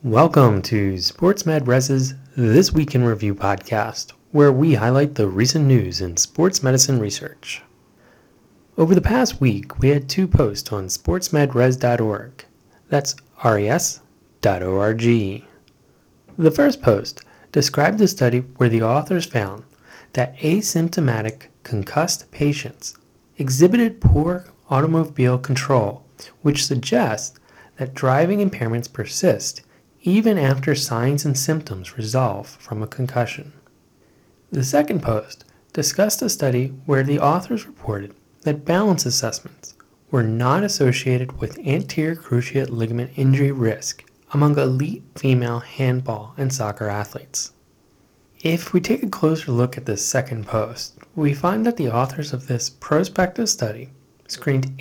Welcome to SportsMedRes's This Week in Review podcast, where we highlight the recent news in sports medicine research. Over the past week, we had two posts on sportsmedres.org. That's res.org. The first post described a study where the authors found that asymptomatic concussed patients exhibited poor automobile control, which suggests that driving impairments persist even after signs and symptoms resolve from a concussion. The second post discussed a study where the authors reported that balance assessments were not associated with anterior cruciate ligament injury risk among elite female handball and soccer athletes. If we take a closer look at this second post, we find that the authors of this prospective study screened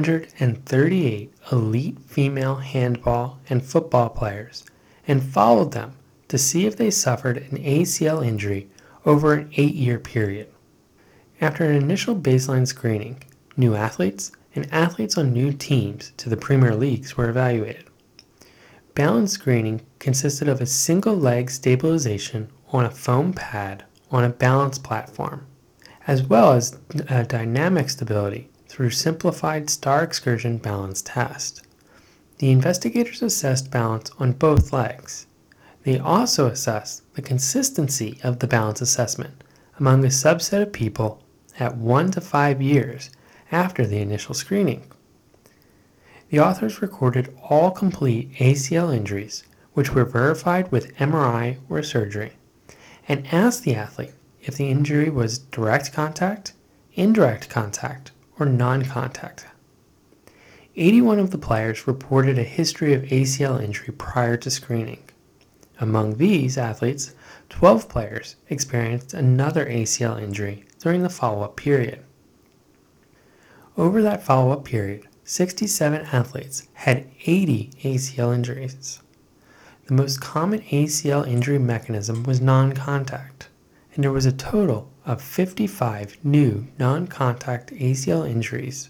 838 elite female handball and football players and followed them to see if they suffered an ACL injury over an 8-year period. After an initial baseline screening, new athletes and athletes on new teams to the Premier Leagues were evaluated. Balance screening consisted of a single leg stabilization on a foam pad on a balance platform, as well as dynamic stability through simplified star excursion balance test. The investigators assessed balance on both legs. They also assessed the consistency of the balance assessment among a subset of people at 1 to 5 years after the initial screening. The authors recorded all complete ACL injuries, which were verified with MRI or surgery, and asked the athlete if the injury was direct contact, indirect contact, or non-contact. 81 of the players reported a history of ACL injury prior to screening. Among these athletes, 12 players experienced another ACL injury during the follow-up period. Over that follow-up period, 67 athletes had 80 ACL injuries. The most common ACL injury mechanism was non-contact, and there was a total of 55 new non-contact ACL injuries.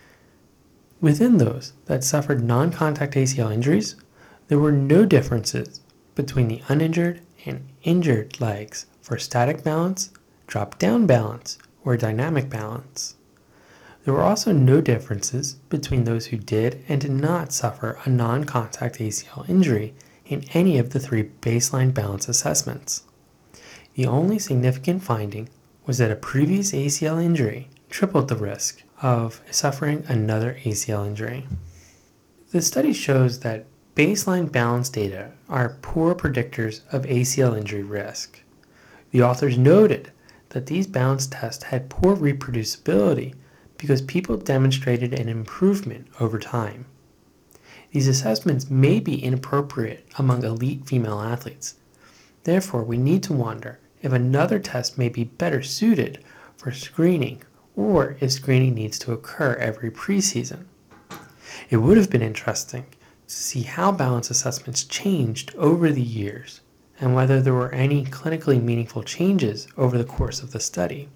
Within those that suffered non-contact ACL injuries, there were no differences between the uninjured and injured legs for static balance, drop-down balance, or dynamic balance. There were also no differences between those who did and did not suffer a non-contact ACL injury in any of the 3 baseline balance assessments. The only significant finding was that a previous ACL injury tripled the risk of suffering another ACL injury. The study shows that baseline balance data are poor predictors of ACL injury risk. The authors noted that these balance tests had poor reproducibility because people demonstrated an improvement over time. These assessments may be inappropriate among elite female athletes. Therefore, we need to wonder if another test may be better suited for screening or if screening needs to occur every preseason. It would have been interesting to see how balance assessments changed over the years and whether there were any clinically meaningful changes over the course of the study.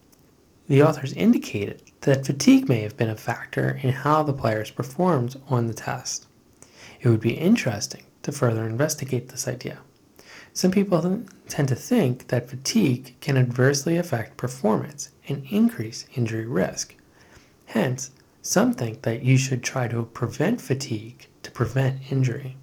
The authors indicated that fatigue may have been a factor in how the players performed on the test. It would be interesting to further investigate this idea. Some people tend to think that fatigue can adversely affect performance and increase injury risk. Hence, some think that you should try to prevent fatigue to prevent injury.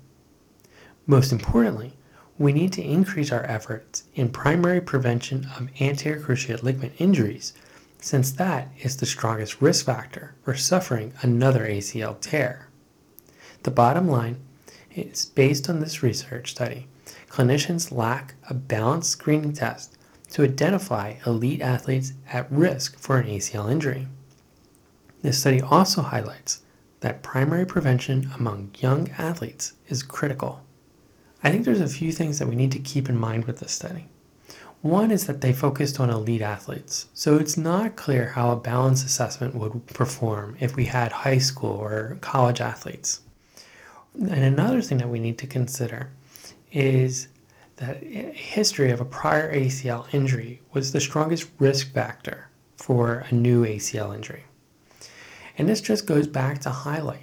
Most importantly, we need to increase our efforts in primary prevention of anterior cruciate ligament injuries, since that is the strongest risk factor for suffering another ACL tear. The bottom line is, based on this research study, clinicians lack a balanced screening test to identify elite athletes at risk for an ACL injury. This study also highlights that primary prevention among young athletes is critical. I think there's a few things that we need to keep in mind with this study. One is that they focused on elite athletes, so it's not clear how a balance assessment would perform if we had high school or college athletes. And another thing that we need to consider is that a history of a prior ACL injury was the strongest risk factor for a new ACL injury. And this just goes back to highlight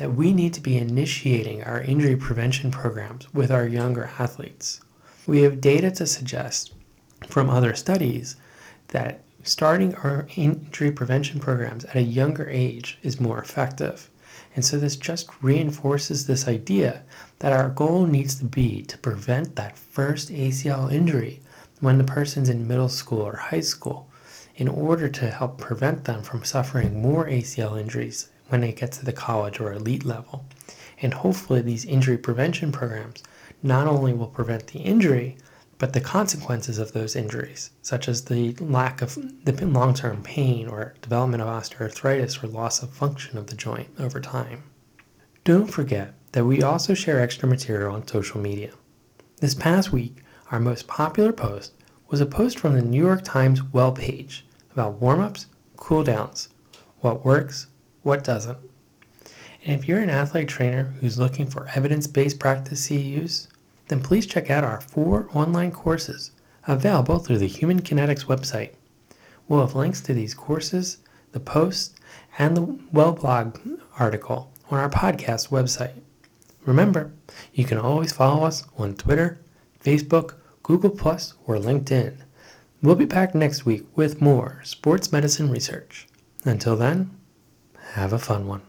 that we need to be initiating our injury prevention programs with our younger athletes. We have data to suggest from other studies that starting our injury prevention programs at a younger age is more effective. And so this just reinforces this idea that our goal needs to be to prevent that first ACL injury when the person's in middle school or high school, in order to help prevent them from suffering more ACL injuries when they get to the college or elite level. And hopefully these injury prevention programs not only will prevent the injury, but the consequences of those injuries, such as the lack of the long-term pain or development of osteoarthritis or loss of function of the joint over time. Don't forget that we also share extra material on social media. This past week, our most popular post was a post from the New York Times Well page about warm-ups, cool-downs, what works, what doesn't. And if you're an athletic trainer who's looking for evidence-based practice CEUs, then please check out our 4 online courses available through the Human Kinetics website. We'll have links to these courses, the post, and the Well blog article on our podcast website. Remember, you can always follow us on Twitter, Facebook, Google+, or LinkedIn. We'll be back next week with more sports medicine research. Until then, have a fun one.